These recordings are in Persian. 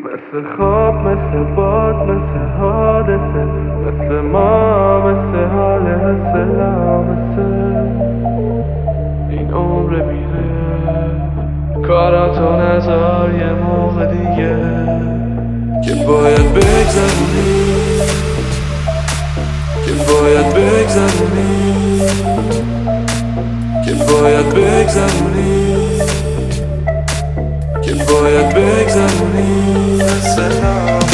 مثل خواب، مثل باد، مثل حادثه، مثل ما، مثل حال حس لامسه. این عمر میره، کاراتو نذار یه موقع دیگه که باید بگذرونی، که باید بگذرونی، که باید بگذرونی، که باید بگذرونی. سلام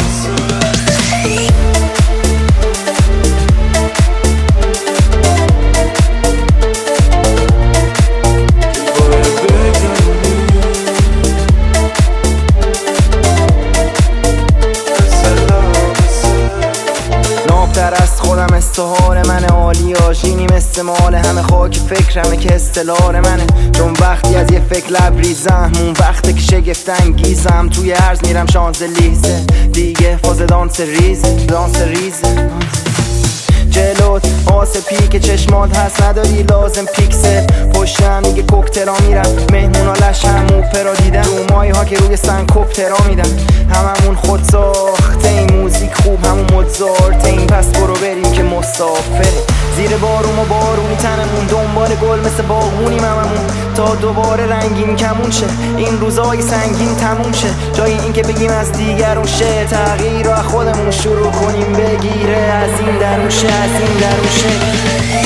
از خودم استحار منه، عالی آژینی مثل مال همه، خاک فکرمه که استلار منه. چون وقتی از یه فکر لبریزم، اون وقته که شگفت انگیزم. توی عرض میرم شانزلیزه دیگه، فاز دانس ریزه جلوت آسپی که چشمات هست نداری لازم پیکسل. پشتم دیگه کوکتلا میرم، مهمونا لشم اوپرا دیدم، رو مایی ها که روی سنکوپترا میدم. هممون خود ساخته این موزیک خوب، همون مدزارت این، پس برو بریم که مسافره. زیر بارون و بارونی تنمون، دنبال گل مثل باغونیم هممون، تا دوباره رنگین کمون شه، این روزای سنگین تموم شه. جای این که بگیم از دیگرون شه، تغییر رو خودمون شروع کنیم بگیره، از این درون شه، از این درون شه.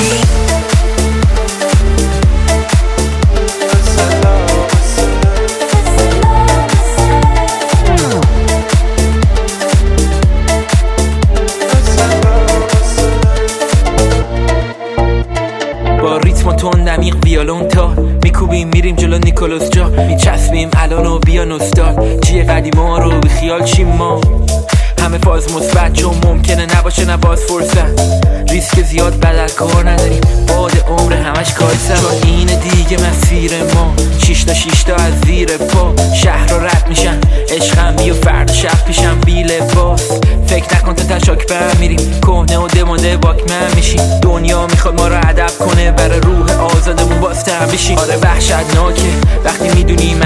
با ریتم و تون دمیق ویولون تا میکوبیم میریم جلو نیکولوس جا، میچسبیم الان و بیا نوستال چیه قدیما رو بی خیال چیم ما. همه فاز مثبت چون ممکنه نباشه نباز فرصت، ریسک زیاد بدل کار نداریم، باد عمر همش کایسم. چون اینه دیگه مسیر ما، 6 تا از زیر پا شهر رو رد میشن، عشقم بیا فردا شب پیشم بی لباس. فکر نکن تا تشاک بهم میریم، کهنه و دماده واکمن میشیم. دنیا میخواد ما رو ادب کنه، برای روح آزادمون باز تن بشیم. آره وحشتناکه وقتی میدونیم